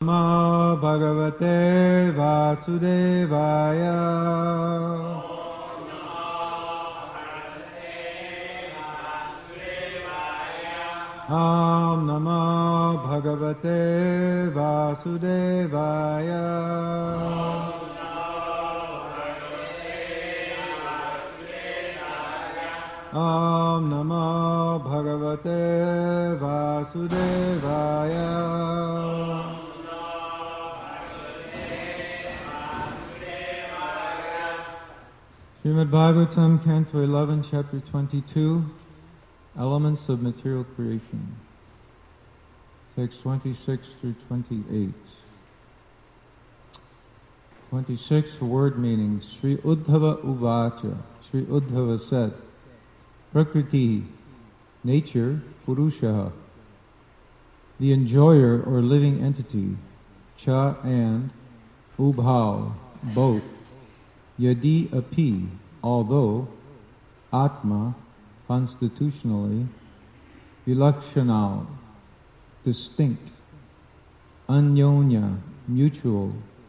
Namo Bhagavate Vasudevaya. Om Namo Bhagavate Vasudevaya. Om Namo Bhagavate Vasudevaya. Srimad Bhagavatam, Canto 11, Chapter 22, Elements of Material Creation. Text 26 through 28. 26, word meaning. Sri Uddhava Uvacha. Sri Uddhava said, Prakriti, nature, Purusha, the enjoyer or living entity, Cha and, Ubhav, both, Yadi api, although, Atma, constitutionally, Vilakshanal, distinct, Anyonya, mutual,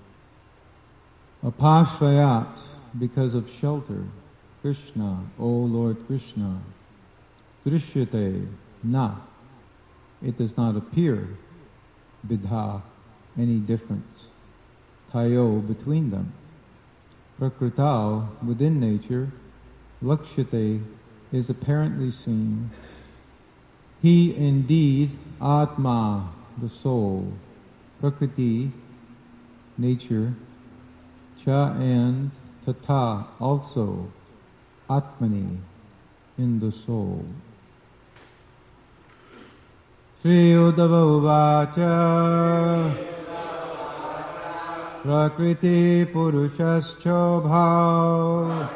Apashrayat, because of shelter, Krishna, O Lord Krishna, Drishyate, na, it does not appear, Vidha, any difference, Tayo, between them, Prakrital, within nature, Lakshyate, is apparently seen. He indeed, Atma, the soul, Prakriti, nature, Cha and Tata, also, Atmani, in the soul. Sri Uddhava Uvacha Prakriti Purushascha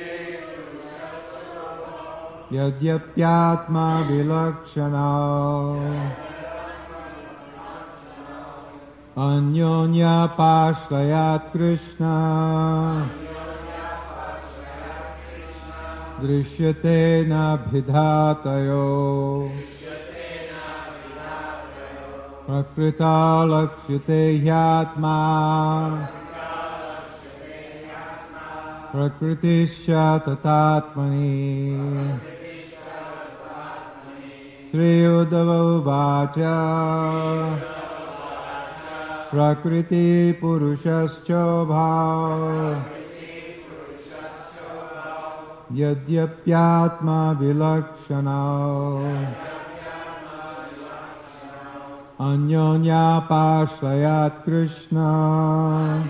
Yadyapyatma Vilakshana Anyonya Pashrayat Krishna Drishyate na bhidhatayo Prakrita lakshyate hyatma Prakritischa tatatmani Sri Uddhava Uvacha Prakriti Purushascha bhav Yadyapyatma Vilakshana Anyonya Pashrayat Krishna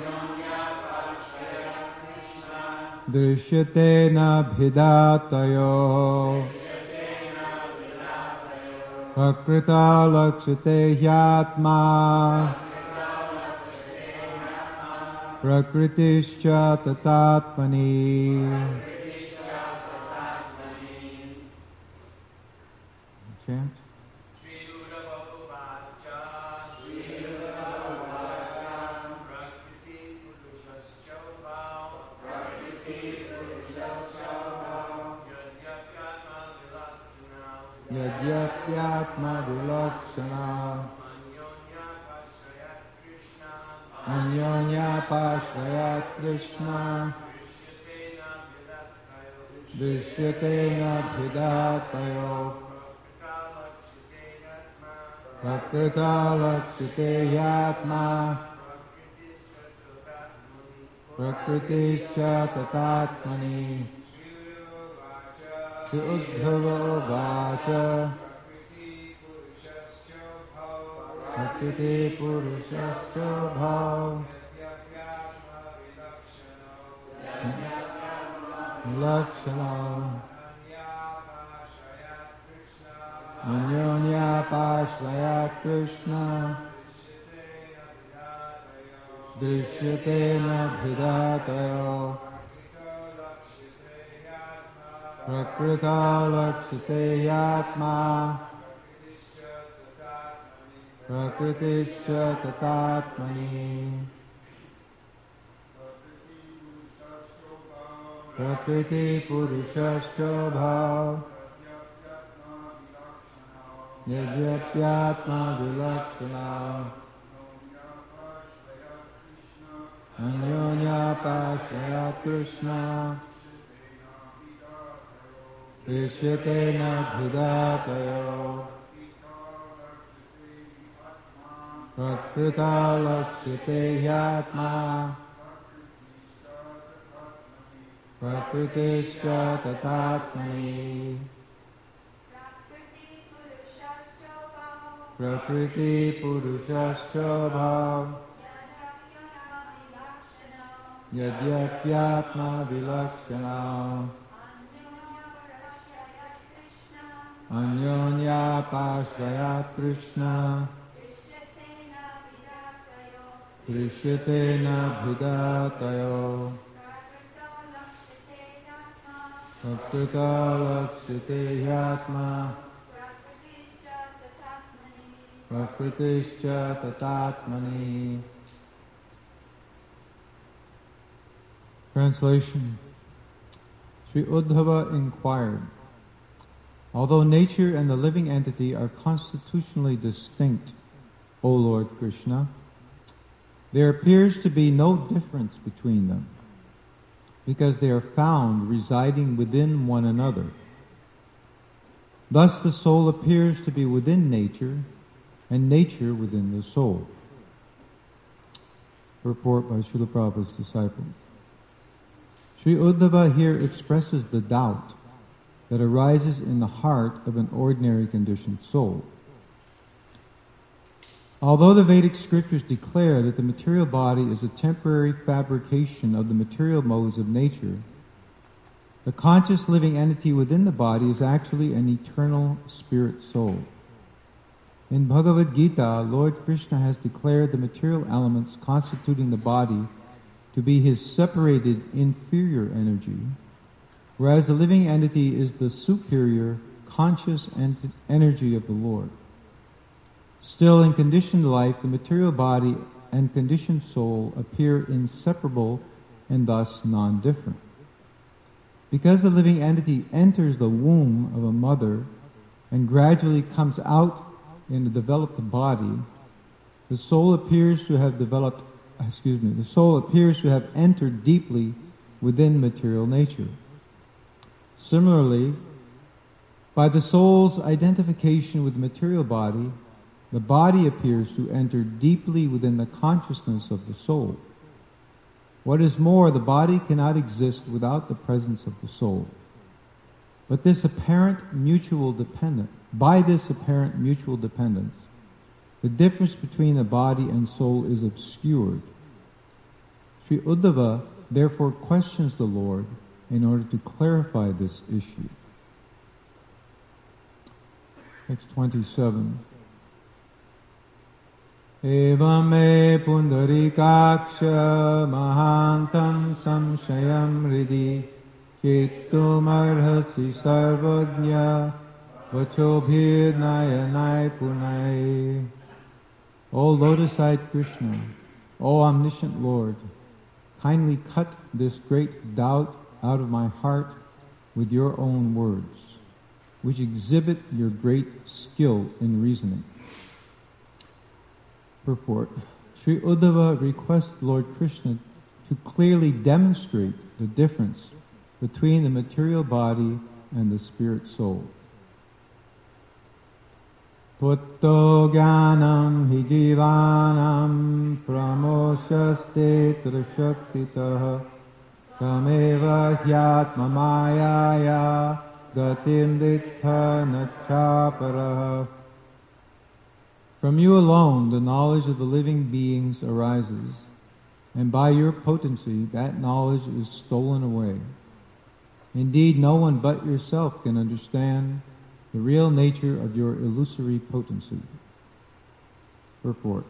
Drishyate na bhidatayo Prakrita lakshate hyatma Prakritischa tatatmani. Chant. Yadyapyatma vilakshana Anyonya pashrayat Krishna Drishyate na bhidatayo Prakrita lakshate yatma Prakritischa tatatmani Sri Uddhava Uvacha Prakriti Purushascha bhav Vilakshana Anyonya Pashrayat Krishna Drishyate na bhidatayo Prakrita lakshate yatma Prakritischa tatatmani Prakriti Purushascha bhav Yadyapyatma Vilakshana Anyonyapashrayat Krishna Rishyatena bhidatayo Prakrita lakshite yatma Prakritischa tatatmani Prakriti purushascha bhav Yadyapyatma vilakshana Anyonyapashrayat Krishna Krishyatena bhidatayo Prakrita lakshite yatma Prakritischa tatatmani. Translation. Sri Uddhava inquired, although nature and the living entity are constitutionally distinct, O Lord Krishna, there appears to be no difference between them, because they are found residing within one another. Thus the soul appears to be within nature, and nature within the soul. Report by Srila Prabhupada's disciple. Sri Uddhava here expresses the doubt that arises in the heart of an ordinary conditioned soul. Although the Vedic scriptures declare that the material body is a temporary fabrication of the material modes of nature, the conscious living entity within the body is actually an eternal spirit soul. In Bhagavad Gita, Lord Krishna has declared the material elements constituting the body to be his separated inferior energy, whereas the living entity is the superior conscious energy of the Lord. Still, in conditioned life, the material body and conditioned soul appear inseparable and thus non-different. Because the living entity enters the womb of a mother and gradually comes out in the developed body, the soul appears to have entered deeply within material nature. Similarly, by the soul's identification with the material body, the body appears to enter deeply within the consciousness of the soul. What is more, the body cannot exist without the presence of the soul. But by this apparent mutual dependence, the difference between the body and soul is obscured. Sri Uddhava therefore questions the Lord in order to clarify this issue. Text 27. Evam me pundarikaksha mahantam samshayam hridi Chittumarhasi sarvajña vachobhir nayanai punai. O lotus-eyed Krishna, O omniscient Lord, kindly cut this great doubt out of my heart with your own words, which exhibit your great skill in reasoning. Purport. Sri Uddhava requests Lord Krishna to clearly demonstrate the difference between the material body and the spirit soul. Twatto jnanam hi jivanam pramoshaste trashaktitaha tameva hyatma mayaya gatim dittha nachaparaha. From you alone the knowledge of the living beings arises, and by your potency that knowledge is stolen away. Indeed, no one but yourself can understand the real nature of your illusory potency. Purport.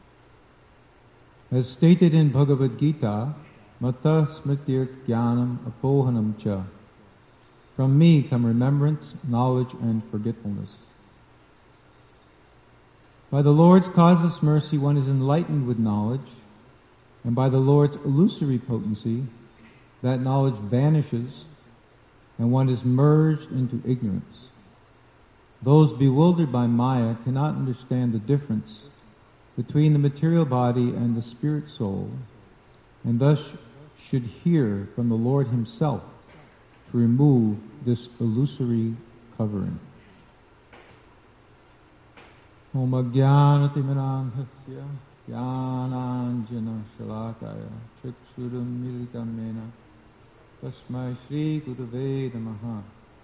As stated in Bhagavad Gita, Mata smrityart jnanam apohanam cha. From me come remembrance, knowledge, and forgetfulness. By the Lord's causeless mercy one is enlightened with knowledge, and by the Lord's illusory potency that knowledge vanishes and one is merged into ignorance. Those bewildered by Maya cannot understand the difference between the material body and the spirit soul, and thus should hear from the Lord himself to remove this illusory covering. Om Ajnana-timirandhasya Jnananjana-shalakaya Chaksuram militam mena Tasmai Shri Gurave Namaha.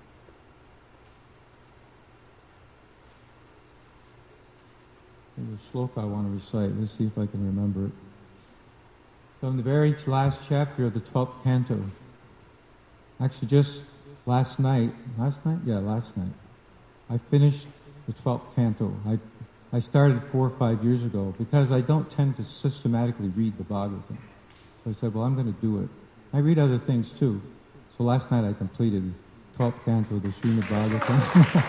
There's a sloka I want to recite. Let's see if I can remember it. From the very last chapter of the 12th canto. Actually, just last night, I finished the 12th canto. I started 4 or 5 years ago because I don't tend to systematically read the Bhagavatam. So I said, well, I'm going to do it. I read other things too. So last night I completed the 12th canto of the Srimad Bhagavatam.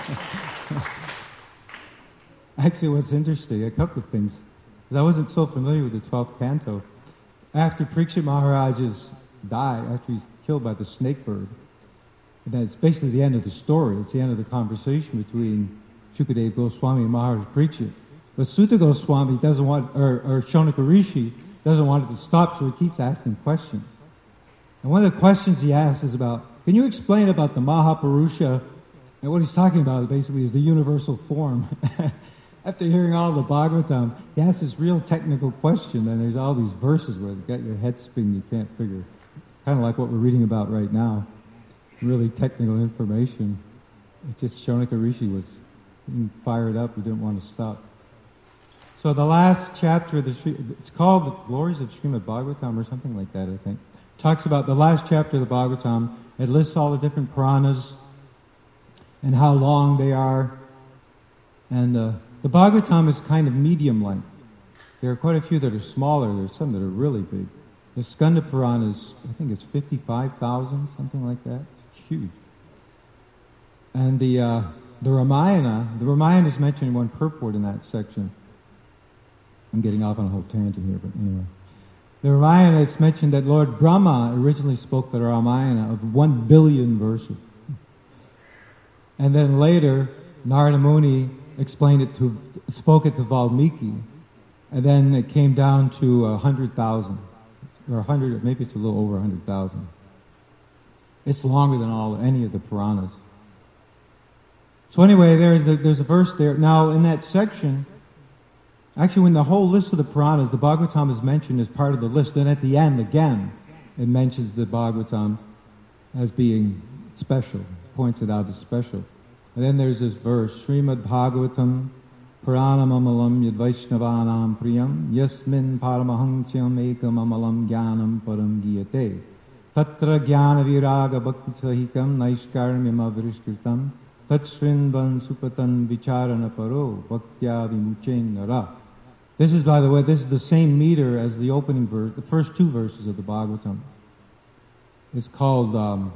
Actually, what's interesting, a couple of things, because I wasn't so familiar with the 12th canto. After Parikshit Maharaj after he's killed by the snake bird, and then it's basically the end of the story. It's the end of the conversation between Shukadeva Goswami and Maharaj Parikshit. But Sutta Goswami doesn't want, or Shonaka Rishi doesn't want it to stop, so he keeps asking questions. And one of the questions he asks is about, can you explain about the Mahapurusha? And what he's talking about basically is the universal form. After hearing all the Bhagavatam, he asks this real technical question, and there's all these verses where you get your head spinning, you can't figure. Kind of like what we're reading about right now. Really technical information. It's just Shonaka Rishi was fired up, he didn't want to stop. So the last chapter of it's called The Glories of Srimad Bhagavatam or something like that, I think. Talks about the last chapter of the Bhagavatam. It lists all the different Puranas and how long they are. And the Bhagavatam is kind of medium length. There are quite a few that are smaller. There's some that are really big. The Skanda Purana is, I think it's 55,000, something like that. It's huge. And the Ramayana is mentioned in one purport in that section. I'm getting off on a whole tangent here, but anyway. The Ramayana, it's mentioned that Lord Brahma originally spoke the Ramayana of 1 billion verses. And then later, Narada Muni spoke it to Valmiki, and then it came down to 100,000, or 100, maybe it's a little over 100,000. It's longer than any of the Puranas. So anyway, there's a verse there. Now, in that section, actually, when the whole list of the Puranas, the Bhagavatam is mentioned as part of the list, then at the end, again, it mentions the Bhagavatam as being special, points it out as special. And then there's this verse, Srimad Bhagavatam Puranam Amalam Yad Vaishnavanam Priyam Yasmin Paramahansyam Ekam Amalam Jnanam Param Giyate Tatra Jnana Viraga Bhakti Sahikam Naishkarmyam Avrishkritam Tatsrinvan Supatan Vicharana Paro Bhaktya Vimuchen Nara. This is, by the way, this is the same meter as the opening verse, the first 2 verses of the Bhagavatam. It's called,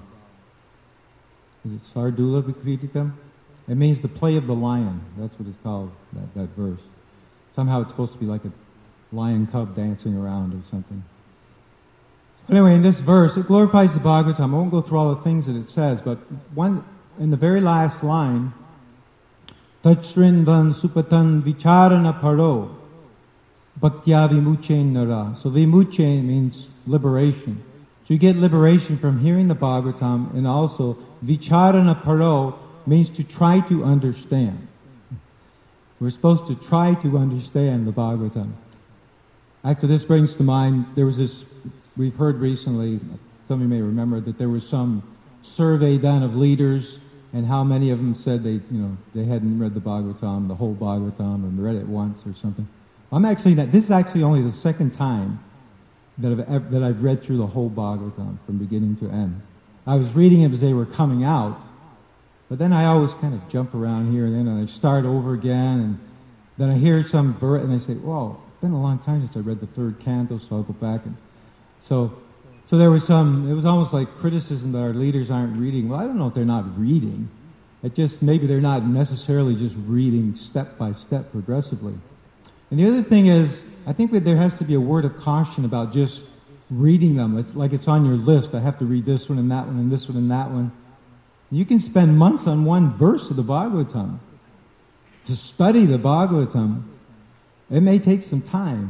is it Sardula Vikritikam? It means the play of the lion. That's what it's called, that verse. Somehow it's supposed to be like a lion cub dancing around or something. Anyway, in this verse, it glorifies the Bhagavatam. I won't go through all the things that it says, but in the very last line, Tachrinvan Supatan Vicharana Paro Bhaktya Vimuchen Nara. So Vimuchen means liberation. So you get liberation from hearing the Bhagavatam, and also Vicharana Paro means to try to understand. We're supposed to try to understand the Bhagavatam. Actually, this brings to mind, there was this, we've heard recently, some of you may remember, that there was some survey done of leaders, and how many of them said they hadn't read the Bhagavatam, the whole Bhagavatam, and read it once or something. This is actually only the second time that I've read through the whole Bhagavatam from beginning to end. I was reading it as they were coming out, but then I always kind of jump around here and then, and I start over again, and then I hear some verse, and I say, "Whoa, it's been a long time since I read the 3rd canto," so I'll go back and so there was it was almost like criticism that our leaders aren't reading. Well, I don't know if they're not reading. It just, maybe they're not necessarily just reading step by step progressively. And the other thing is, I think that there has to be a word of caution about just reading them. It's like it's on your list. I have to read this one and that one and this one and that one. You can spend months on one verse of the Bhagavatam. To study the Bhagavatam, it may take some time.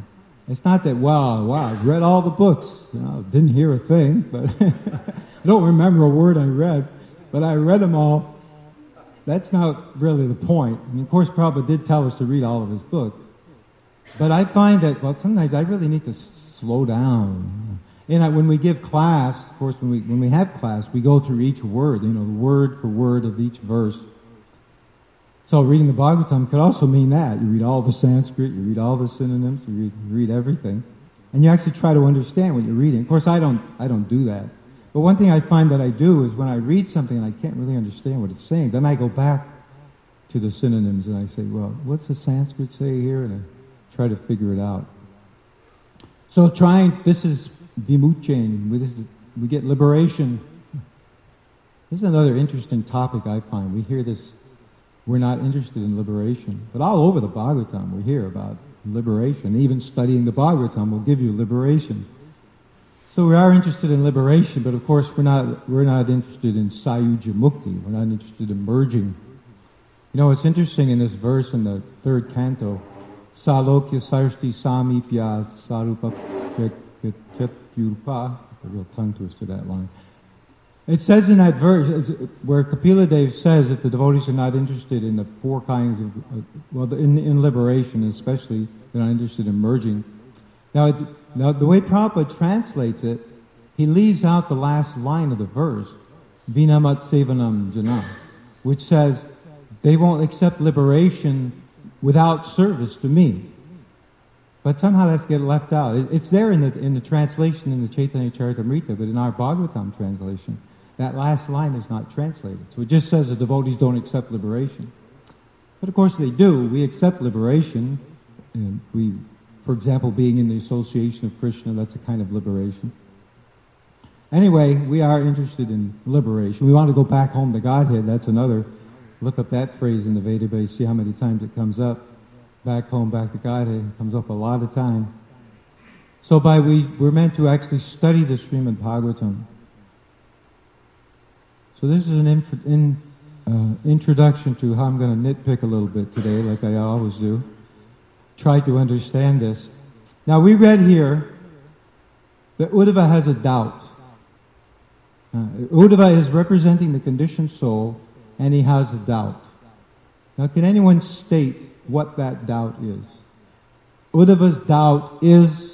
It's not that, wow, I've read all the books. Didn't hear a thing, but I don't remember a word I read, but I read them all. That's not really the point. I mean, of course, Prabhupada did tell us to read all of his books. But I find that, sometimes I really need to slow down. And when we give class, of course, when we have class, we go through each word, the word for word of each verse. So reading the Bhagavatam could also mean that. You read all the Sanskrit, you read all the synonyms, you read everything. And you actually try to understand what you're reading. Of course, I don't do that. But one thing I find that I do is when I read something and I can't really understand what it's saying, then I go back to the synonyms and I say, well, what's the Sanskrit say here? And I try to figure it out. So this is vimucchen, we get liberation. This is another interesting topic I find. We hear this, we're not interested in liberation. But all over the Bhagavatam we hear about liberation. Even studying the Bhagavatam will give you liberation. So we are interested in liberation, but of course we're not interested in sayuja mukti. We're not interested in merging. It's interesting in this verse in the third canto, salokya sarsti samipya sarupa chetyurpa. It's a real tongue twister, that line. It says in that verse, where Kapila Dev says that the devotees are not interested in the four kinds of, in liberation, especially they're not interested in merging. Now, the way Prabhupada translates it, he leaves out the last line of the verse, Vinamat Sevanam Jana, which says, they won't accept liberation without service to me. But somehow that's get left out. It's there in the translation in the Chaitanya Charitamrita, but in our Bhagavatam translation, that last line is not translated. So it just says the devotees don't accept liberation. But of course they do. We accept liberation. And for example, being in the association of Krishna, that's a kind of liberation. Anyway, we are interested in liberation. We want to go back home to Godhead. That's another. Look up that phrase in the Veda base, see how many times it comes up. Back home, back to Godhead. It comes up a lot of time. So we're meant to actually study the Srimad Bhagavatam. So this is an introduction to how I'm going to nitpick a little bit today, like I always do. Try to understand this. Now we read here that Uddhava has a doubt. Uddhava is representing the conditioned soul, and he has a doubt. Now can anyone state what that doubt is? Uddhava's doubt is,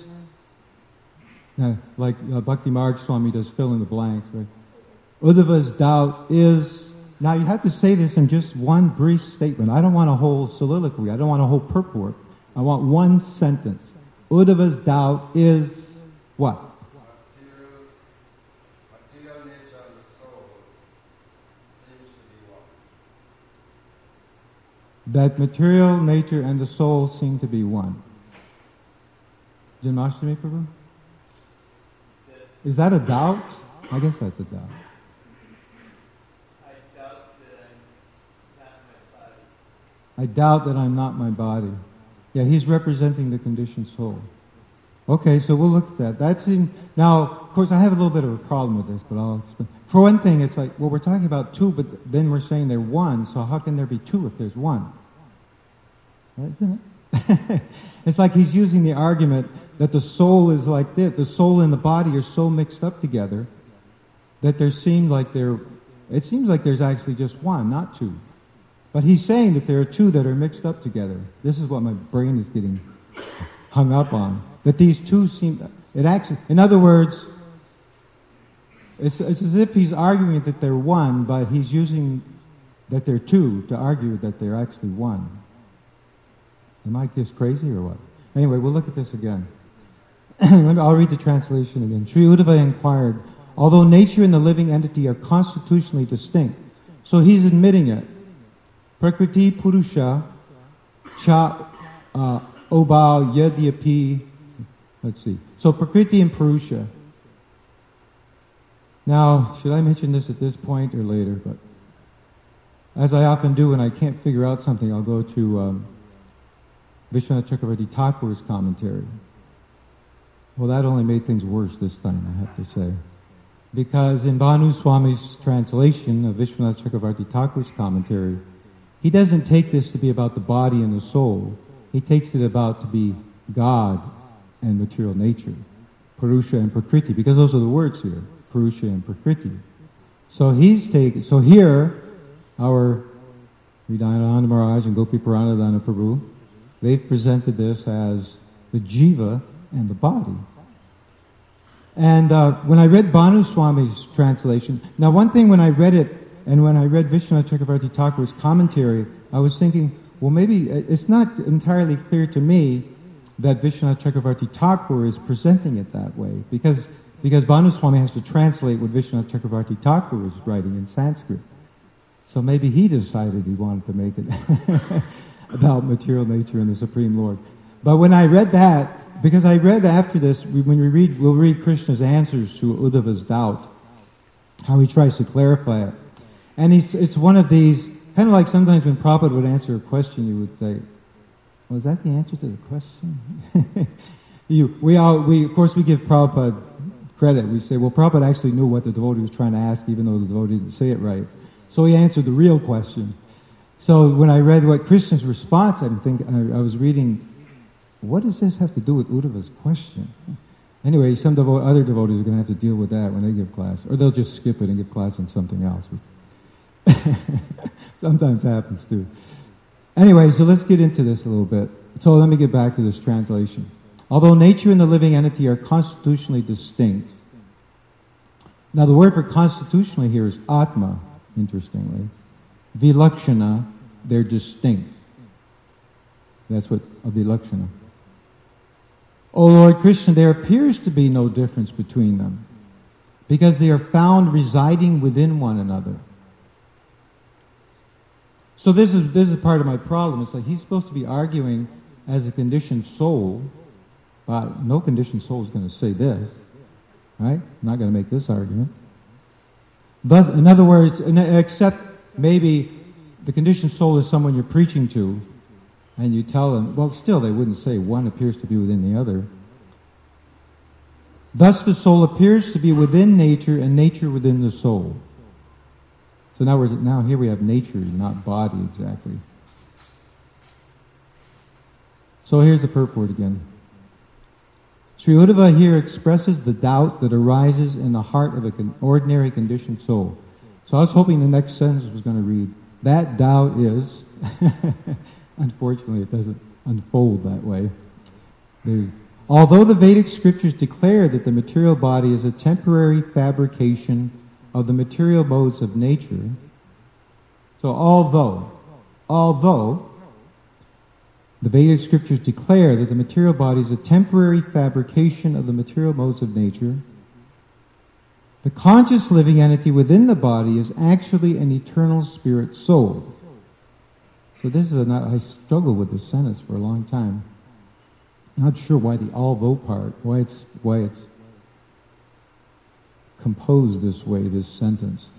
like Bhakti Marg Swami does fill in the blanks, right? Uddhava's doubt is, now you have to say this in just one brief statement. I don't want a whole soliloquy. I don't want a whole purport. I want one sentence. Uddhava's doubt is what? Material nature and the soul seems to be one. That material nature and the soul seem to be one. Janmashtami Prabhu? Is that a doubt? I guess that's a doubt. I doubt that I'm not my body. Yeah, he's representing the conditioned soul. Okay, so we'll look at that. Now, of course, I have a little bit of a problem with this, but I'll explain. For one thing, it's like, well, we're talking about two, but then we're saying they're one, so how can there be two if there's one? Right, isn't it? It's like he's using the argument that the soul is like this. The soul and the body are so mixed up together that it seems like there's actually just one, not two. But he's saying that there are two that are mixed up together. This is what my brain is getting hung up on. That these two in other words, it's as if he's arguing that they're one, but he's using that they're two to argue that they're actually one. Am I just crazy or what? Anyway, we'll look at this again. I'll read the translation again. Sri Uddhava inquired, although nature and the living entity are constitutionally distinct, so he's admitting it. Prakriti Purusha Cha Obal Yadyapi. Let's see. So Prakriti and Purusha. Now, should I mention this at this point or later? But as I often do when I can't figure out something, I'll go to Vishwanath Chakravarti Thakur's commentary. Well, that only made things worse this time, I have to say. Because in Bhanu Swami's translation of Vishwanath Chakravarti Thakur's commentary, he doesn't take this to be about the body and the soul. He takes it about to be God and material nature. Purusha and Prakriti, because those are the words here, Purusha and Prakriti. So here, our Hridayananda Maharaj and Gopi Paranadhana Prabhu, they've presented this as the jiva and the body. And when I read Bhanu Swami's translation, now one thing when I read it, and when I read Vishwanath Chakravarti Thakur's commentary, I was thinking, well, maybe it's not entirely clear to me that Vishwanath Chakravarti Thakur is presenting it that way, because Bhanu Swami has to translate what Vishwanath Chakravarti Thakur is writing in Sanskrit. So maybe he decided he wanted to make it about material nature and the Supreme Lord. But when I read that, because I read after this, we'll read Krishna's answers to Uddhava's doubt, how he tries to clarify it. And it's one of these, kind of like sometimes when Prabhupada would answer a question, you would say, was that the answer to the question? Of course we give Prabhupada credit. We say, well, Prabhupada actually knew what the devotee was trying to ask, even though the devotee didn't say it right. So he answered the real question. So when I read what Krishna's response, I was reading, what does this have to do with Uddhava's question? Anyway, some other devotees are going to have to deal with that when they give class, or they'll just skip it and give class on something else. Sometimes happens too. Anyway, so let's get into this a little bit. So let me get back to this translation. Although nature and the living entity are constitutionally distinct. Now the word for constitutionally here is atma, interestingly. Vilakshana, they're distinct. That's what a vilakshana. O Lord Krishna, there appears to be no difference between them, because they are found residing within one another. So this is part of my problem. It's like he's supposed to be arguing as a conditioned soul, but no conditioned soul is going to say this, right? I'm not going to make this argument. But in other words, except maybe the conditioned soul is someone you're preaching to, and you tell them, well, still they wouldn't say one appears to be within the other. Thus the soul appears to be within nature, and nature within the soul. So now here we have nature, not body exactly. So here's the purport again. Sri Uddhava here expresses the doubt that arises in the heart of an ordinary conditioned soul. So I was hoping the next sentence was going to read, that doubt is, unfortunately it doesn't unfold that way. Although the Vedic scriptures declare that the material body is a temporary fabrication of the material modes of nature, so although the Vedic scriptures declare that the material body is a temporary fabrication of the material modes of nature, the conscious living entity within the body is actually an eternal spirit soul. So I struggled with this sentence for a long time. Not sure why the although part, why it's composed this way, this sentence.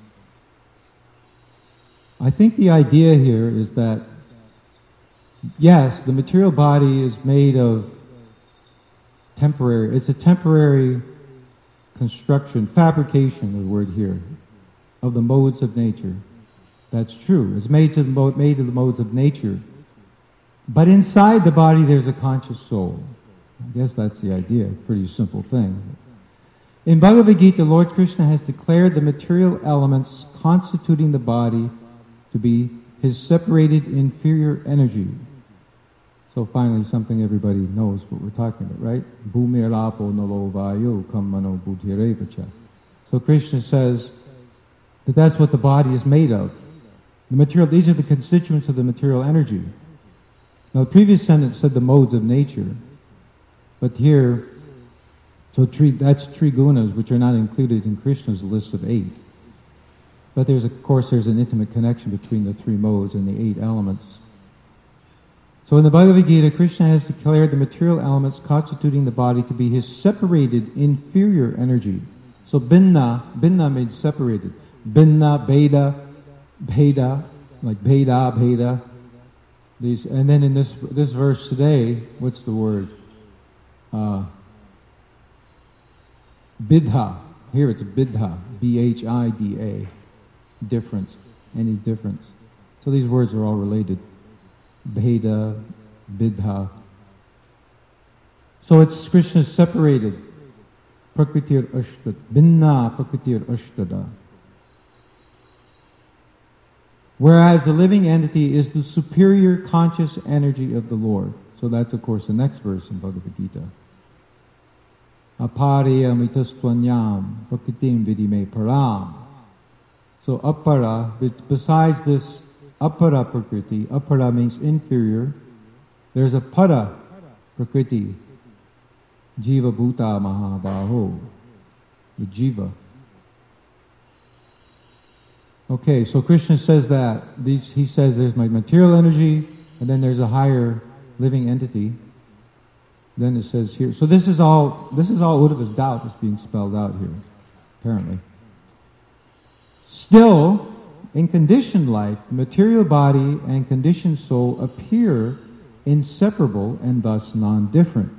I think the idea here is that, yes, the material body is made of it's a temporary construction, fabrication, the word here, of the modes of nature. That's true. It's made of the modes of nature. But inside the body there's a conscious soul. I guess that's the idea. Pretty simple thing. In Bhagavad Gita, Lord Krishna has declared the material elements constituting the body to be his separated inferior energy. So finally, something everybody knows what we're talking about, right? Bhumir apo nalo vayu kammano buddhirevacha. So Krishna says that that's what the body is made of. These are the constituents of the material energy. Now the previous sentence said the modes of nature, but here, that's three gunas, which are not included in Krishna's list of 8. But there's an intimate connection between the 3 modes and the 8 elements. So in the Bhagavad Gita, Krishna has declared the material elements constituting the body to be his separated inferior energy. So binna means separated. Binna, bheda, like bheda. And then in this verse today, what's the word? Bidha. Here it's bidha. B-H-I-D-A. Difference. Any difference. So these words are all related. Bheda, bidha. So it's Krishna separated. Prakritir Ashtada. Binna Prakritir Ashtada. Whereas the living entity is the superior conscious energy of the Lord. So that's, of course, the next verse in Bhagavad Gita. Aparya mitastvanyam prakritim vidime param. So apara, besides this apara prakriti, apara means inferior, there's a para prakriti, jiva bhuta mahabaho, the jiva. Okay, so Krishna says that. He says there's my material energy, and then there's a higher living entity. Then it says here. So this is all Uddhava's doubt that's being spelled out here, apparently. Still, in conditioned life, material body and conditioned soul appear inseparable and thus non-different.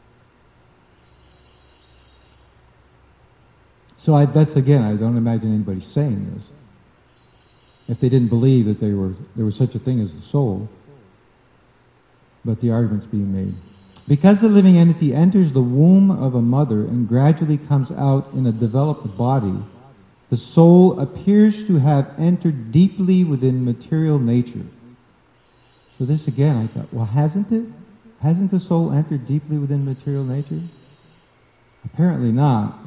So that's again, I don't imagine anybody saying this. If they didn't believe that there was such a thing as the soul, but the argument's being made. Because the living entity enters the womb of a mother and gradually comes out in a developed body, the soul appears to have entered deeply within material nature. So this again, I thought, well, hasn't it? Hasn't the soul entered deeply within material nature? Apparently not.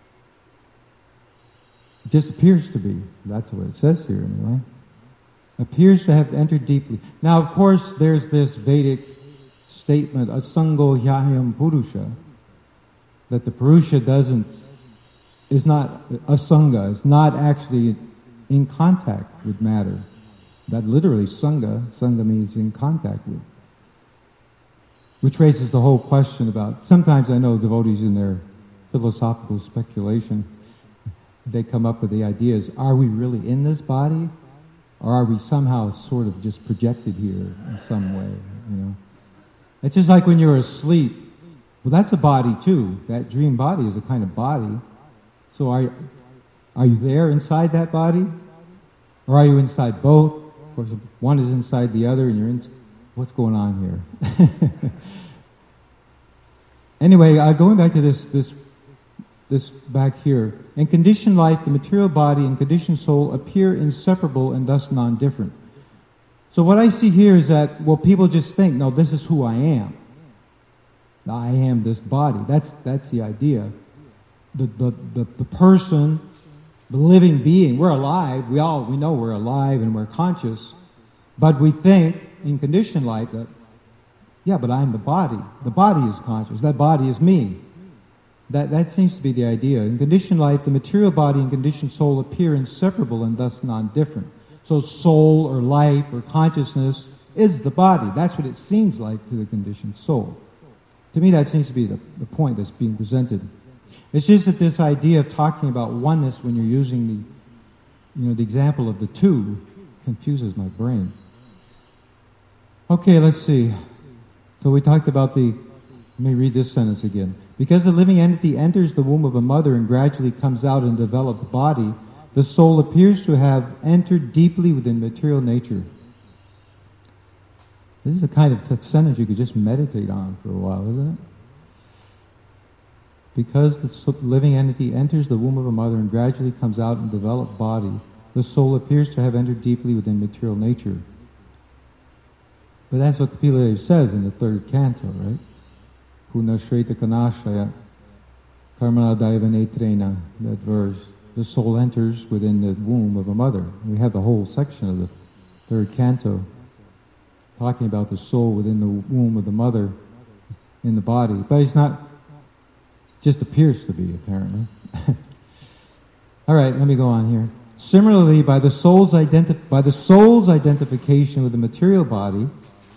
It just appears to be. That's what it says here anyway. Appears to have entered deeply. Now, of course, there's this Vedic statement, asango hyayam purusha, that the purusha is not asanga, is not actually in contact with matter. That literally sangha means in contact with. Which raises the whole question about, sometimes I know devotees in their philosophical speculation, they come up with the ideas, are we really in this body? Or are we somehow sort of just projected here in some way, you know? It's just like when you're asleep. Well, that's a body too. That dream body is a kind of body. So are you there inside that body? Or are you inside both? Of course, one is inside the other and you're in... What's going on here? Anyway, going back to this back here. In conditioned life, the material body and conditioned soul appear inseparable and thus non-different. So what I see here is that, well, people just think, no, this is who I am. I am this body. That's the idea. The person, the living being, we're alive. We know we're alive and we're conscious. But we think in conditioned life that, yeah, but I'm the body. The body is conscious. That body is me. That seems to be the idea. In conditioned life, the material body and conditioned soul appear inseparable and thus non-different. So soul or life or consciousness is the body. That's what it seems like to the conditioned soul. To me, that seems to be the point that's being presented. It's just that this idea of talking about oneness when you're using the example of the two confuses my brain. Okay, let's see. So we talked about let me read this sentence again. Because the living entity enters the womb of a mother and gradually comes out in a developed body, the soul appears to have entered deeply within material nature. This is a kind of sentence you could just meditate on for a while, isn't it? Because the living entity enters the womb of a mother and gradually comes out in a developed body, the soul appears to have entered deeply within material nature. But that's what the Kapila says in the third canto, right? Puna Shreta Kanashaya Karmana Daivanetrena, that verse. The soul enters within the womb of a mother. We have the whole section of the third canto talking about the soul within the womb of the mother in the body. But it's not, just appears to be, apparently. All right, let me go on here. Similarly, by the soul's identification with the material body,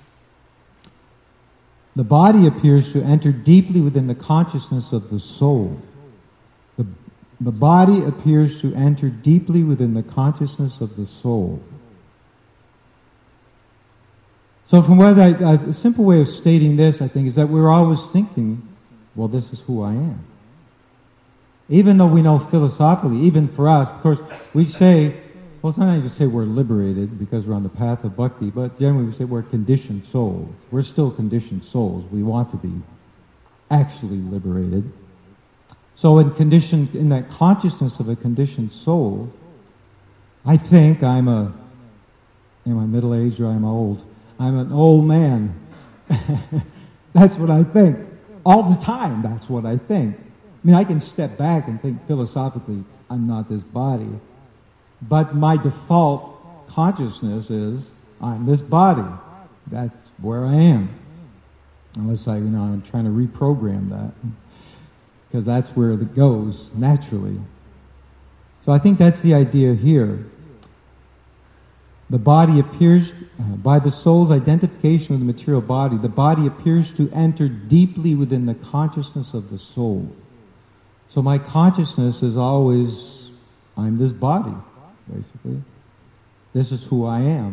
the body appears to enter deeply within the consciousness of the soul. The body appears to enter deeply within the consciousness of the soul. So from what a simple way of stating this, I think, is that we're always thinking, well, this is who I am. Even though we know philosophically, even for us, of course, we say, well, sometimes we say we're liberated because we're on the path of bhakti, but generally we say we're conditioned souls. We're still conditioned souls. We want to be. actually liberated. So in that consciousness of a conditioned soul, I think am I middle-aged or I'm old? I'm an old man. That's what I think. All the time, that's what I think. I mean, I can step back and think philosophically, I'm not this body. But my default consciousness is, I'm this body. That's where I am. Unless I'm trying to reprogram that. Because that's where it goes naturally. So I think that's the idea here. The body appears, by the soul's identification with the material body, the body appears to enter deeply within the consciousness of the soul. So my consciousness is always, I'm this body, basically. This is who I am.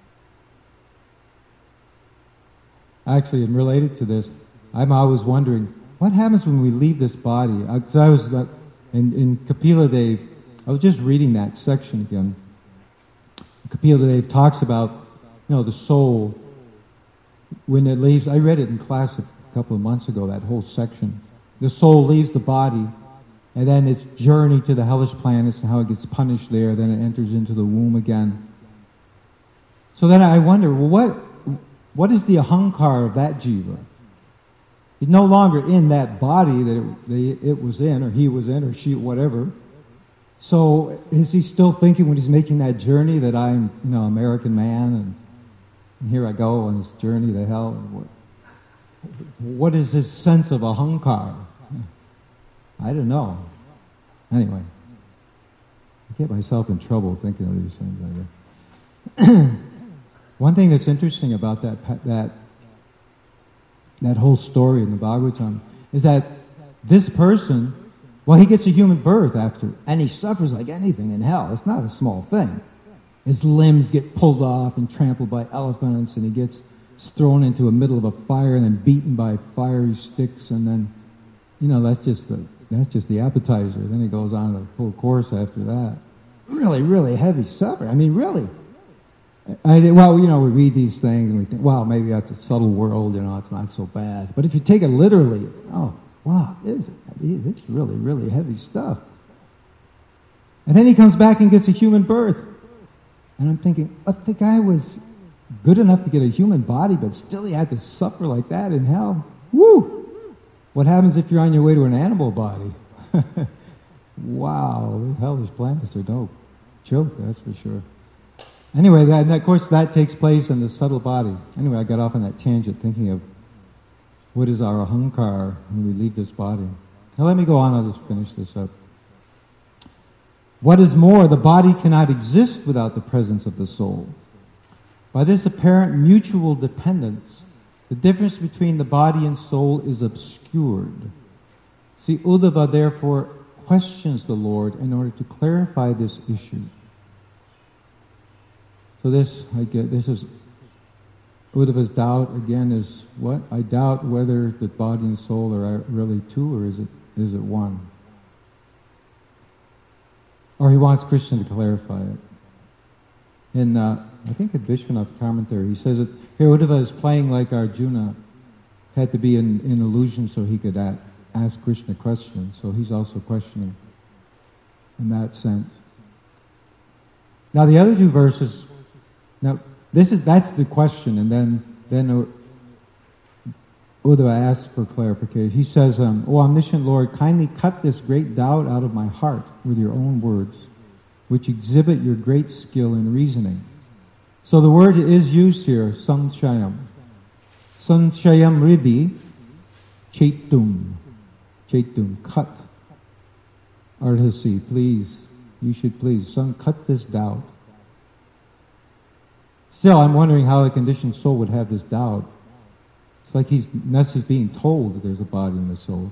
Actually, and related to this, I'm always wondering, what happens when we leave this body? Because I was in Kapila Dev, I was just reading that section again. Kapila Dev talks about, the soul, when it leaves, I read it in class a couple of months ago, that whole section. The soul leaves the body, and then its journey to the hellish planets and how it gets punished there, then it enters into the womb again. So then I wonder, well, what is the ahankar of that jiva? He's no longer in that body that it was in, or he was in, or she, whatever. So is he still thinking when he's making that journey that I'm, American man, and here I go on this journey to hell? What is his sense of ahankar? I don't know. Anyway, I get myself in trouble thinking of these things. I guess. One thing that's interesting about that whole story in the Bhagavatam is that this person, he gets a human birth after, and he suffers like anything in hell. It's not a small thing. His limbs get pulled off and trampled by elephants, and he gets thrown into the middle of a fire and then beaten by fiery sticks, and then, that's just the appetizer. Then he goes on to the full course after that. Really, really heavy suffering. I mean, really. We read these things and we think, maybe that's a subtle world, it's not so bad. But if you take it literally, it's really, really heavy stuff. And then he comes back and gets a human birth. And I'm thinking, the guy was good enough to get a human body, but still he had to suffer like that in hell. Woo! What happens if you're on your way to an animal body? Wow, the hellish planets are dope. Joke, that's for sure. Anyway, of course, that takes place in the subtle body. Anyway, I got off on that tangent thinking of what is our ahankar when we leave this body. Now let me go on, I'll just finish this up. What is more, the body cannot exist without the presence of the soul. By this apparent mutual dependence, the difference between the body and soul is obscured. See, Uddhava therefore questions the Lord in order to clarify this issue. So this is Uddhava's doubt again is what? I doubt whether the body and soul are really two, or is it one? Or he wants Krishna to clarify it. In I think in Vishwanath's commentary, he says that here Uddhava is playing like Arjuna, had to be in illusion so he could ask Krishna questions. So he's also questioning in that sense. Now the other two verses. Now, that's the question, and then Uddhava asks for clarification. He says, O omniscient Lord, kindly cut this great doubt out of my heart with your own words, which exhibit your great skill in reasoning. So the word is used here, sanchayam. Sanchayam riddhi, chetum. Chetum, cut. Arhasi, please, you should please, cut this doubt. Still, I'm wondering how a conditioned soul would have this doubt. It's like he's being told that there's a body and a soul.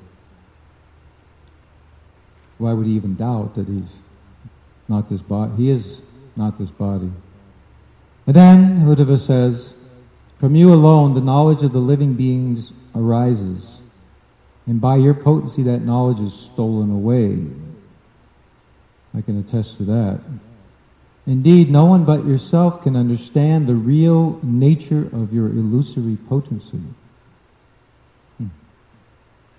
Why would he even doubt that he's not this body? He is not this body. And then Uddhava says, from you alone the knowledge of the living beings arises, and by your potency that knowledge is stolen away. I can attest to that. Indeed, no one but yourself can understand the real nature of your illusory potency.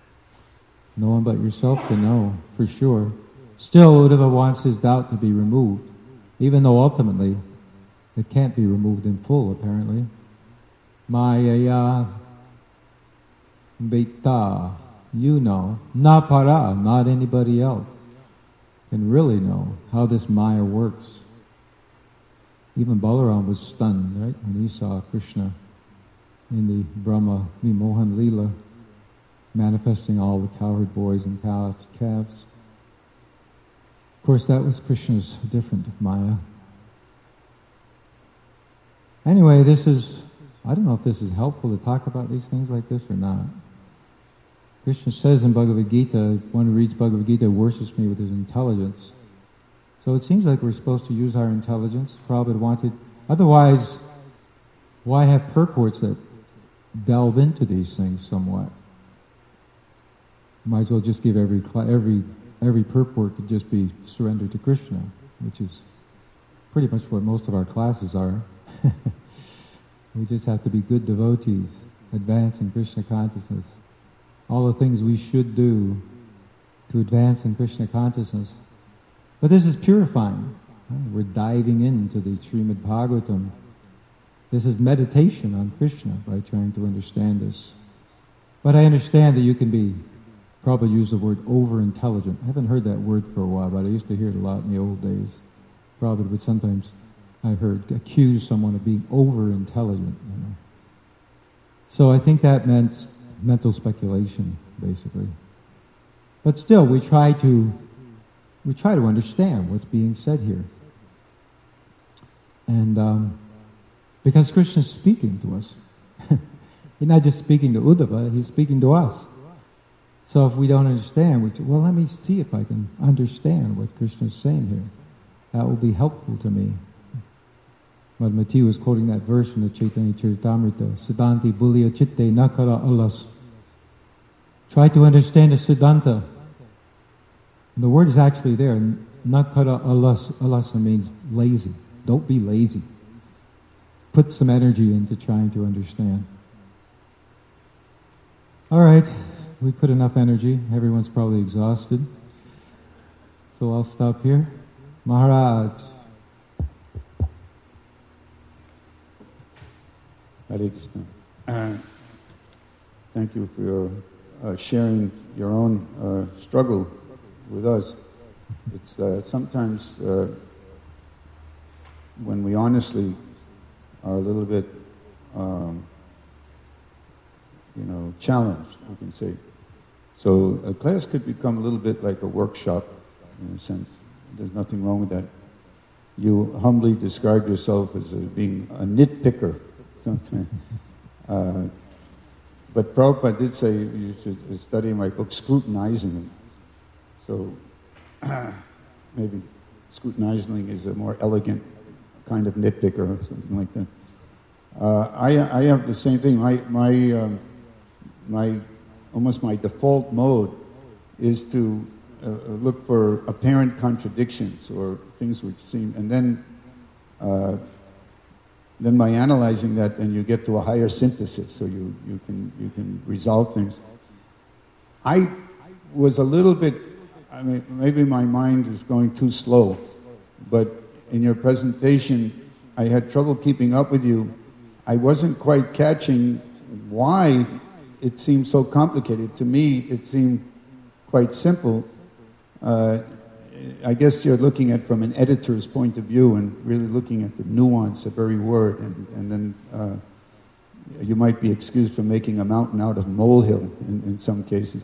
No one but yourself can know, for sure. Still, Uddhava wants his doubt to be removed, even though ultimately it can't be removed in full, apparently. Mayaya Beta, you know, na para, not anybody else, can really know how this Maya works. Even Balaram was stunned, right, when he saw Krishna in the Brahma Vimohan Leela, manifesting all the cowherd boys and calves. Of course, that was Krishna's different Maya. Anyway, I don't know if this is helpful to talk about these things like this or not. Krishna says in Bhagavad Gita, one who reads Bhagavad Gita worships me with his intelligence. So it seems like we're supposed to use our intelligence. Prabhupada wanted, otherwise, why have purports that delve into these things somewhat? Might as well just give every purport could just be surrendered to Krishna, which is pretty much what most of our classes are. We just have to be good devotees, advance in Krishna consciousness. All the things we should do to advance in Krishna consciousness. But this is purifying. We're diving into the Srimad Bhagavatam. This is meditation on Krishna by trying to understand this. But I understand that you can probably use the word over-intelligent. I haven't heard that word for a while, but I used to hear it a lot in the old days. Probably would sometimes, I heard, accuse someone of being over-intelligent. So I think that meant mental speculation, basically. But still, we try to understand what's being said here. And because Krishna is speaking to us. He's not just speaking to Uddhava, he's speaking to us. So if we don't understand, we say, well, let me see if I can understand what Krishna is saying here. That will be helpful to me. Madhumati was quoting that verse from the Chaitanya Charitamrita, Siddhanti Bulya Chitte Nakara Alas. Try to understand the Siddhanta. And the word is actually there. Nakara Alas. Alasa means lazy. Don't be lazy. Put some energy into trying to understand. All right, we put enough energy. Everyone's probably exhausted. So I'll stop here. Maharaj. Hare Krishna. Thank you for your sharing your own struggle with us. It's sometimes when we honestly are a little bit, challenged, we can say. So a class could become a little bit like a workshop, in a sense. There's nothing wrong with that. You humbly describe yourself as being a nitpicker sometimes. But Prabhupada did say you should study my book, Scrutinizing. So maybe scrutinizing is a more elegant kind of nitpicker or something like that. I have the same thing. My default mode is to look for apparent contradictions or things which seem, and then by analyzing that, then you get to a higher synthesis, so you can resolve things. I was a little bit, maybe my mind is going too slow, but in your presentation, I had trouble keeping up with you. I wasn't quite catching why it seemed so complicated. To me, it seemed quite simple. I guess you're looking at from an editor's point of view and really looking at the nuance of every word, and then you might be excused for making a mountain out of a molehill in some cases.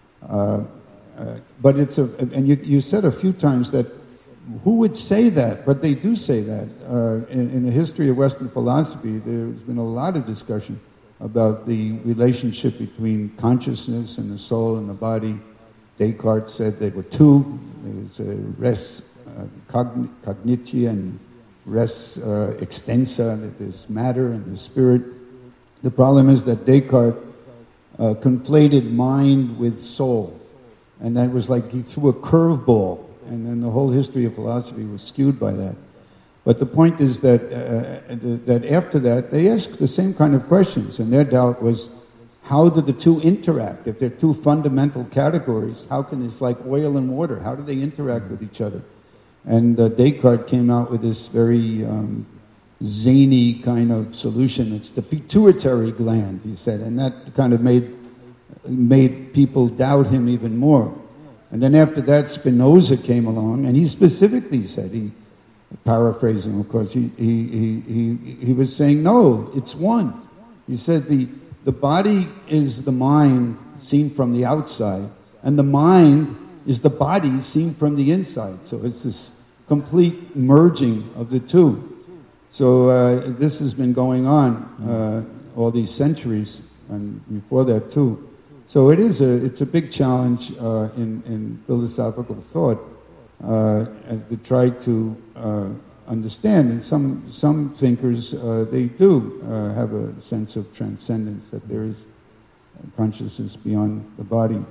But and you said a few times that who would say that? But they do say that. In the history of Western philosophy, there's been a lot of discussion about the relationship between consciousness and the soul and the body. Descartes said there were two. There was res cognitia and res extensa, that there's matter and there's spirit. The problem is that Descartes conflated mind with soul. And that was like he threw a curveball, and then the whole history of philosophy was skewed by that. But the point is that after that, they asked the same kind of questions, and their doubt was, how do the two interact? If they're two fundamental categories, how can it's like oil and water? How do they interact with each other? And Descartes came out with this very zany kind of solution. It's the pituitary gland, he said, and that kind of made people doubt him even more. And then after that, Spinoza came along, and he specifically said, paraphrasing, of course, he was saying, no, it's one. He said the body is the mind seen from the outside, and the mind is the body seen from the inside. So it's this complete merging of the two. So this has been going on all these centuries, and before that too. So it's a big challenge in philosophical thought to try to understand. And some thinkers they do have a sense of transcendence, that there is consciousness beyond the body.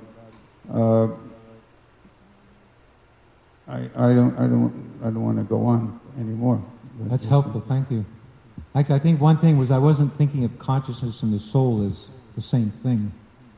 I don't want to go on anymore. That's helpful. Thank you. Actually, I think one thing was I wasn't thinking of consciousness and the soul as the same thing.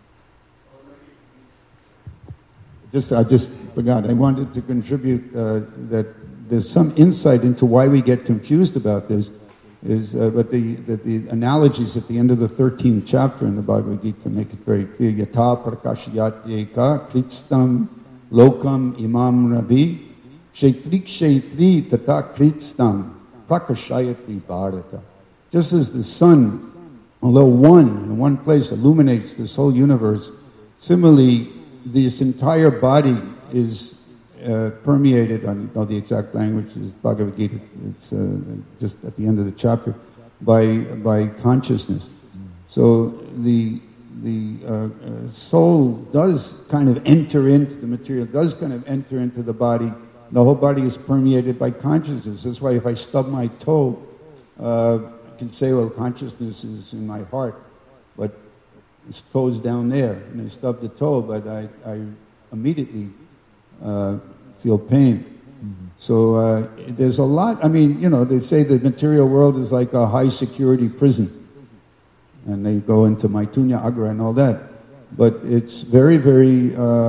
I just forgot. I wanted to contribute that there's some insight into why we get confused about this. But the analogies at the end of the 13th chapter in the Bhagavad Gita make it very clear. Yata prakashayat yeka kritstam lokam imam ravi kshetrik kshetri tata kritstam prakashayati bharata. Just as the sun, although one in one place illuminates this whole universe, similarly this entire body is permeated, I don't know the exact language, is Bhagavad Gita, it's just at the end of the chapter, by consciousness. So the soul does kind of enter into the material, does kind of enter into the body. The whole body is permeated by consciousness. That's why if I stub my toe, I can say, well, consciousness is in my heart, but his toe's down there, and I stub the toe, but I immediately feel pain. Mm-hmm. So there's a lot. I mean, they say the material world is like a high security prison, and they go into Maitunya Agra and all that. But it's very, very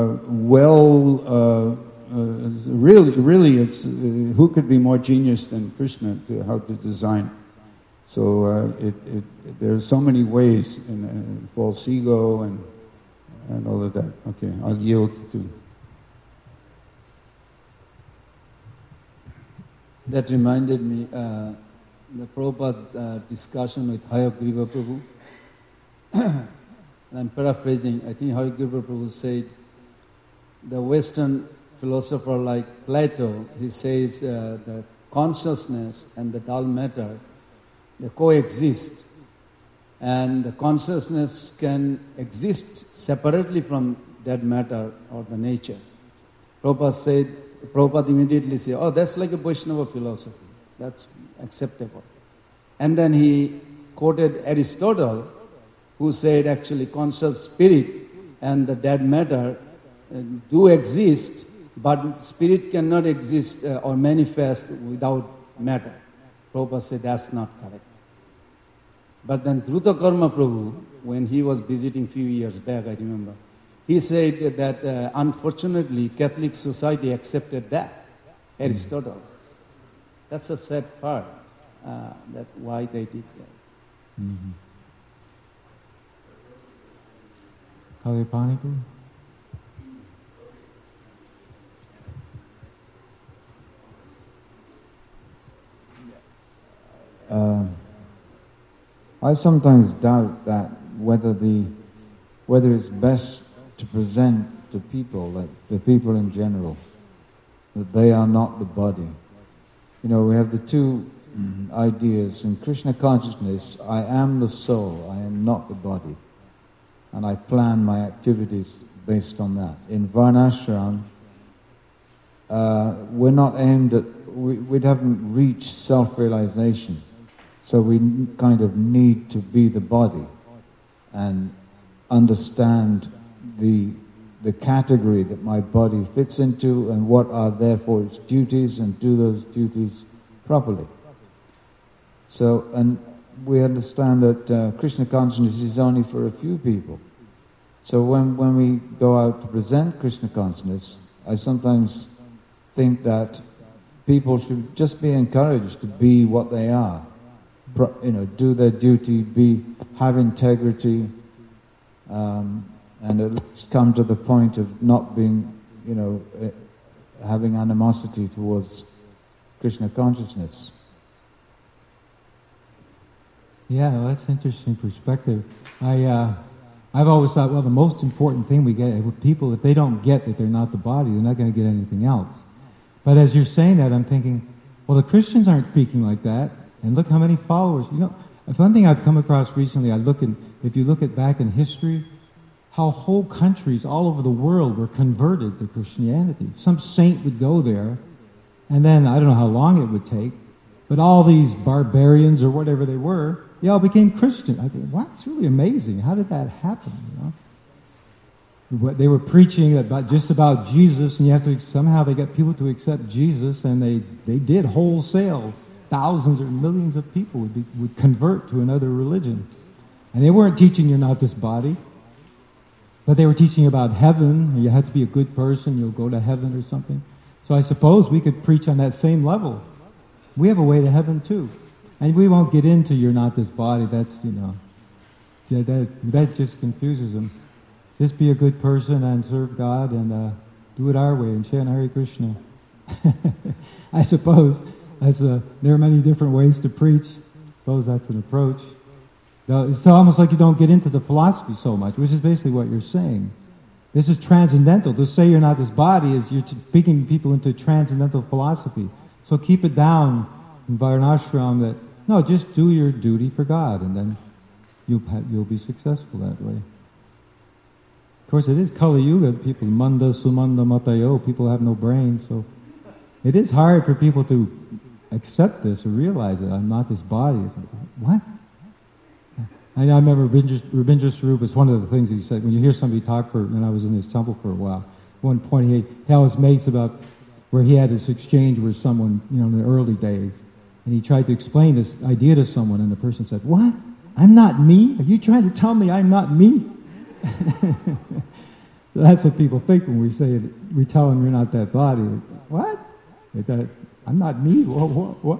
really, it's who could be more genius than Krishna to how to design. So there's so many ways in false ego and all of that. Okay, I'll yield to. That reminded me the Prabhupada's discussion with Hayagriva Prabhu. I'm paraphrasing. I think Hayagriva Prabhu said, the Western philosopher like Plato, he says the consciousness and the dull matter, they coexist, and the consciousness can exist separately from that matter or the nature. Prabhupada immediately said, oh, that's like a Vaishnava philosophy, that's acceptable. And then he quoted Aristotle, who said actually conscious spirit and the dead matter do exist, but spirit cannot exist or manifest without matter. Prabhupada said that's not correct. But then Dhruta-karma Prabhu, when he was visiting few years back, I remember, he said that unfortunately Catholic society accepted that, Aristotle. That's a sad part, that why they did that. Mm-hmm. Kalipaniku? I sometimes doubt that whether it's best to present to people, like the people in general, that they are not the body. We have the two ideas. In Krishna consciousness, I am the soul, I am not the body. And I plan my activities based on that. In Varnashram, we're not aimed at, we haven't reached self-realization. So we kind of need to be the body and understand the category that my body fits into and what are therefore its duties, and do those duties properly. So, and we understand that Krishna consciousness is only for a few people. So when we go out to present Krishna consciousness, I sometimes think that people should just be encouraged to be what they are. Do their duty, have integrity, and at least come to the point of not being, having animosity towards Krishna consciousness. Yeah, well, that's an interesting perspective. I've always thought, well, the most important thing we get with people, if they don't get that they're not the body, they're not going to get anything else. But as you're saying that, I'm thinking, well, the Christians aren't speaking like that, and look how many followers. One thing I've come across recently, if you look at back in history, how whole countries all over the world were converted to Christianity. Some saint would go there, and then I don't know how long it would take, but all these barbarians or whatever they were, they all became Christian. I think, wow, it's really amazing. How did that happen? They were preaching just about Jesus, and somehow they got people to accept Jesus, and they did wholesale. Thousands or millions of people would convert to another religion. And they weren't teaching you're not this body, but they were teaching about heaven. You have to be a good person, you'll go to heaven or something. So I suppose we could preach on that same level. We have a way to heaven too. And we won't get into you're not this body. That's, that just confuses them. Just be a good person and serve God and do it our way and chant Hare Krishna. I suppose there are many different ways to preach. I suppose that's an approach. It's almost like you don't get into the philosophy so much, which is basically what you're saying. This is transcendental. To say you're not this body is you're speaking people into transcendental philosophy. So keep it down in Varnashram that, no, just do your duty for God, and then you'll be successful that way. Of course, it is Kali Yuga. People, Manda Sumanda Matayo, people have no brain, so it is hard for people to accept this or realize that I'm not this body. It's like, what? I remember Rabindra Swarup, it's one of the things he said, when you hear somebody talk when I was in his temple for a while, at one point he had his mates about where he had this exchange with someone, in the early days, and he tried to explain this idea to someone, and the person said, what? I'm not me? Are you trying to tell me I'm not me? So that's what people think when we tell them you're not that body. What? I'm not me? What?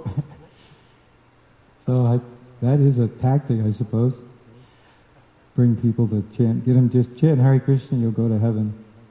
So that is a tactic, I suppose. Bring people to chant, get them just chant Hare Krishna, you'll go to heaven.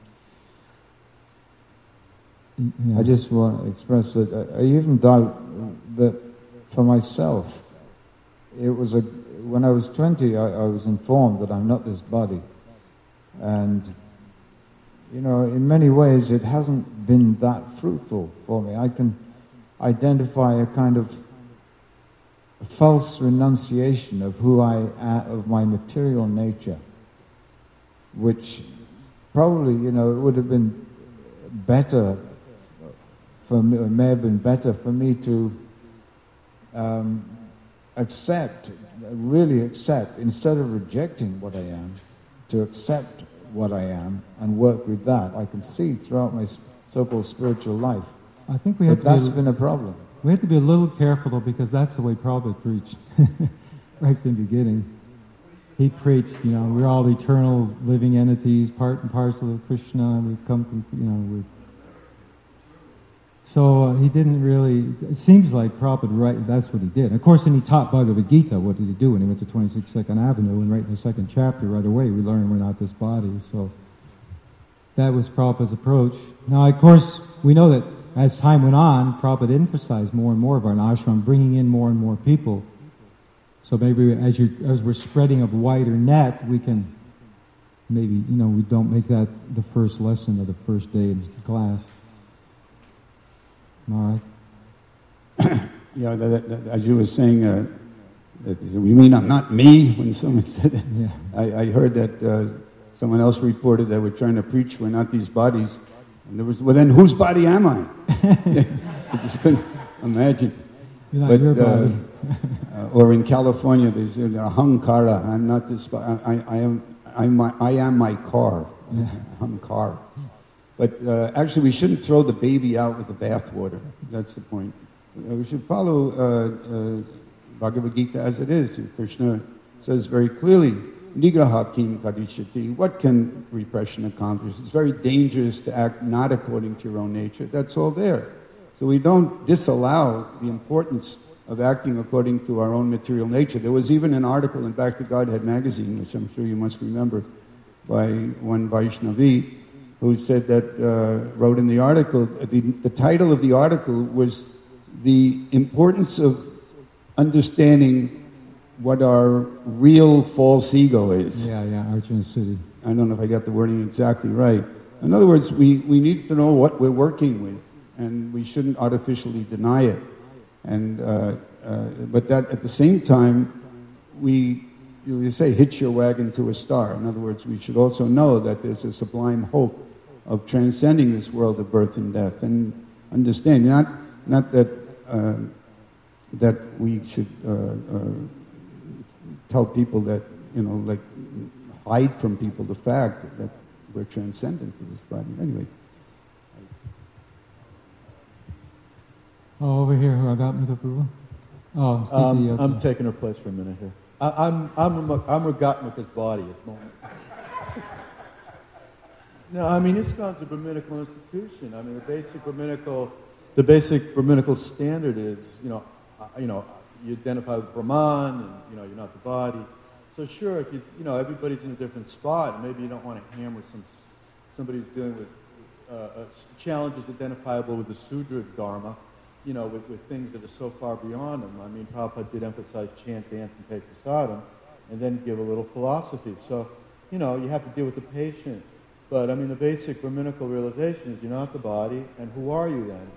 I just want to express that I even doubt that for myself, when I was 20, I was informed that I'm not this body. And, in many ways it hasn't been that fruitful for me. I can identify a kind of false renunciation of who I am, of my material nature, which probably, it would have been better for me, or may have been better for me to really accept, instead of rejecting what I am, to accept what I am and work with that. I can see throughout my so-called spiritual life. I think that's been a problem. We have to be a little careful, though, because that's the way Prabhupada preached right from the beginning. He preached, we're all eternal living entities, part and parcel of Krishna. We've come from, So he didn't really. It seems like Prabhupada, that's what he did. Of course, when he taught Bhagavad Gita, what did he do when he went to 26 Second Avenue? And right in the second chapter, right away, we learn we're not this body. So that was Prabhupada's approach. Now, of course, we know that as time went on, Prabhupada emphasized more and more of our ashram, bringing in more and more people. So maybe as we're spreading a wider net, we can maybe, we don't make that the first lesson of the first day in class. All right. Yeah, as you were saying, you mean I'm not me? When someone said that, yeah. I heard that someone else reported that we're trying to preach we're not these bodies. And there was, well, then whose body am I? I just couldn't imagine. You're not your body. Or in California, there's ahankara. I'm not this. I am my car. Yeah. I'm car. But actually, we shouldn't throw the baby out with the bathwater. That's the point. We should follow Bhagavad Gita as it is. Krishna says very clearly, Nigraha kim kadishati, what can repression accomplish? It's very dangerous to act not according to your own nature. That's all there. So we don't disallow the importance of acting according to our own material nature. There was even an article in Back to Godhead magazine, which I'm sure you must remember, by one Vaishnavi, who said that, wrote in the article, the title of the article was The Importance of Understanding what our real false ego is. Yeah, Arjuna City. I don't know if I got the wording exactly right. In other words, we need to know what we're working with, and we shouldn't artificially deny it. And but that at the same time, you say hitch your wagon to a star. In other words, we should also know that there's a sublime hope of transcending this world of birth and death, and understand not that that we should tell people that, like hide from people the fact that we're transcendent to this body. Anyway. Oh, over here, who I got Prabhu? Oh, Stevie, I'm taking her place for a minute here. I'm Ragatmika's body at the moment. No, I mean, ISKCON's a Brahminical institution. I mean, the basic Brahminical standard is, you identify with Brahman, and you're not the body. So sure, if everybody's in a different spot, and maybe you don't want to hammer somebody who's dealing with challenges identifiable with the Sudra Dharma, with things that are so far beyond them. I mean, Prabhupada did emphasize chant, dance, and take prasadam, and then give a little philosophy. So, you have to deal with the patient. But, I mean, the basic Brahminical realization is you're not the body, and who are you then?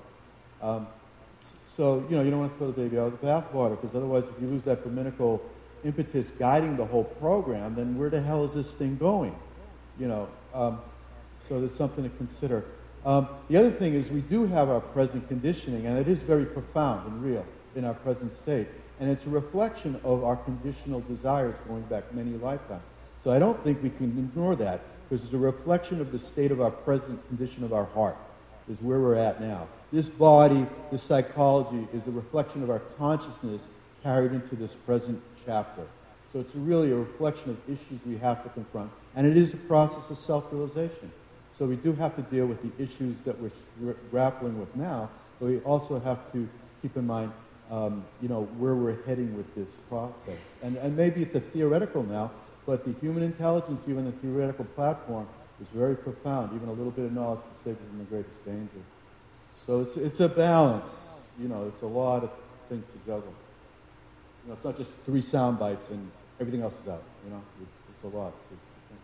So, you don't want to throw the baby out with the bathwater, because otherwise if you lose that Brahminical impetus guiding the whole program, then where the hell is this thing going? So there's something to consider. The other thing is we do have our present conditioning, and it is very profound and real in our present state. And it's a reflection of our conditional desires going back many lifetimes. So I don't think we can ignore that, because it's a reflection of the state of our present condition of our heart, is where we're at now. This body, this psychology, is the reflection of our consciousness carried into this present chapter. So it's really a reflection of issues we have to confront. And it is a process of self-realization. So we do have to deal with the issues that we're grappling with now, but we also have to keep in mind, where we're heading with this process. And maybe it's a theoretical now, but the human intelligence, even the theoretical platform, is very profound. Even a little bit of knowledge can save you from the greatest danger. So it's a balance. It's a lot of things to juggle. It's not just 3 sound bites and everything else is out. It's a lot to think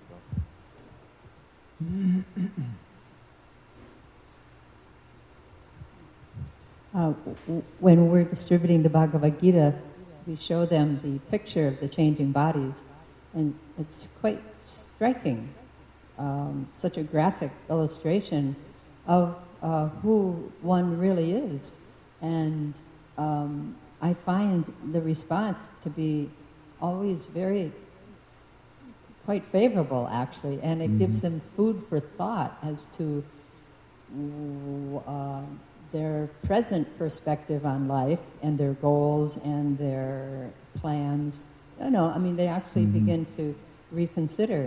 about. When we're distributing the Bhagavad Gita, we show them the picture of the changing bodies, and it's quite striking. Such a graphic illustration of who one really is. And I find the response to be always quite favorable, actually, and it gives them food for thought as to their present perspective on life and their goals and their plans. They actually begin to reconsider.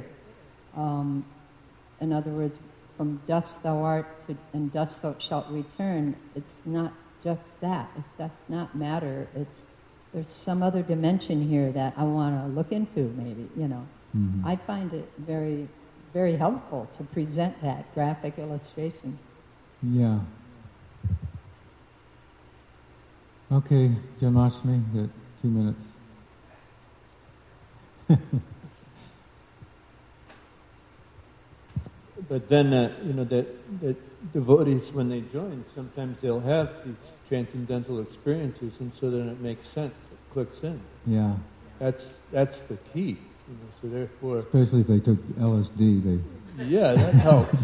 In other words, from dust thou art and dust thou shalt return. It's not just that. It's just not matter. There's some other dimension here that I want to look into, maybe, I find it very, very helpful to present that graphic illustration. Yeah. Okay, Janmashtami, got 2 minutes. But then, the devotees, when they join, sometimes they'll have these transcendental experiences, and so then it makes sense. It clicks in. Yeah. That's the key. So therefore, especially if they took LSD, yeah, that helps.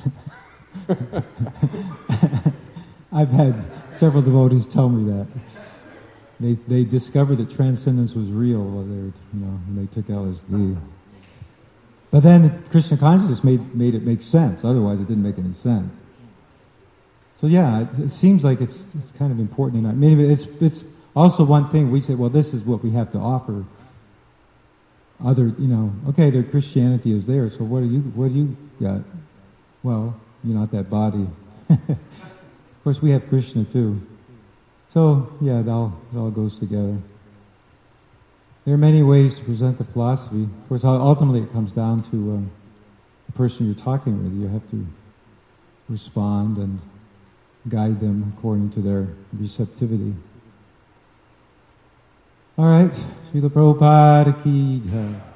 I've had several devotees tell me that they discovered that transcendence was real while they were, when they took LSD. But then Krishna consciousness made it make sense. Otherwise, it didn't make any sense. So yeah, it seems like it's kind of important. It's also one thing we say, well, this is what we have to offer. Other, okay, their Christianity is there, so what do you got? Well, you're not that body. Of course, we have Krishna too. So, yeah, it all goes together. There are many ways to present the philosophy. Of course, ultimately it comes down to the person you're talking with. You have to respond and guide them according to their receptivity. All right, Srila Prabhupada ki jai.